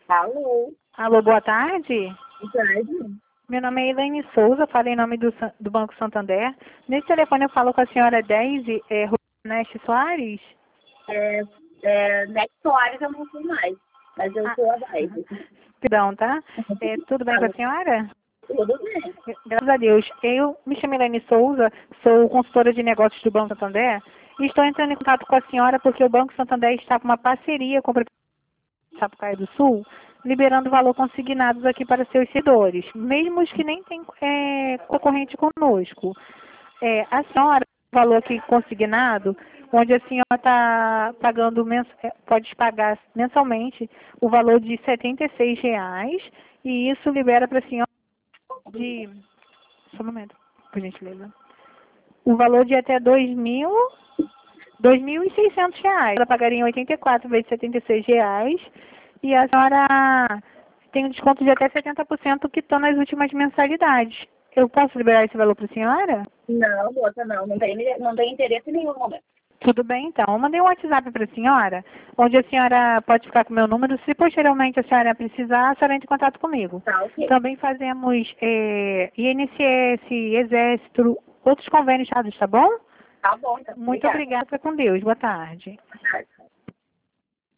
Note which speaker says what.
Speaker 1: Alô,
Speaker 2: Alô, boa tarde.
Speaker 1: boa tarde.
Speaker 2: Meu nome é Elaine Souza, falo em nome do Banco Santander. Nesse telefone eu falo com a senhora Deise Neste Soares.
Speaker 1: Neto Soares eu não sei mais, mas eu sou a Daisy.
Speaker 2: Perdão, tá? Tudo bem com a senhora?
Speaker 1: Tudo bem.
Speaker 2: Graças a Deus. Eu me chamo Elaine Souza, sou consultora de negócios do Banco Santander e estou entrando em contato com a senhora porque o Banco Santander está com uma parceria com a Prefeitura de Sapucaí do Sul, liberando valor consignados aqui para seus seguidores, mesmo os que nem têm concorrente conosco. A senhora, o valor aqui consignado, onde a senhora está pagando, pode pagar mensalmente o valor de R$ 76, e isso libera para a senhora só um momento, por gentileza. O valor de até R$ 2.600. Ela pagaria em 84 vezes R$ 76, e a senhora tem um desconto de até 70% que estão nas últimas mensalidades. Eu posso liberar esse valor para a senhora?
Speaker 1: Não, moça, não tem interesse nenhum no momento.
Speaker 2: Tudo bem, então. Eu mandei um WhatsApp para a senhora, onde a senhora pode ficar com o meu número. Se posteriormente a senhora precisar, a senhora entra em contato comigo.
Speaker 1: Tá, ok.
Speaker 2: Também fazemos INSS, Exército, outros convênios, tá bom?
Speaker 1: Tá bom, então.
Speaker 2: Muito obrigada. Fica com Deus. Boa tarde.
Speaker 1: Boa tarde.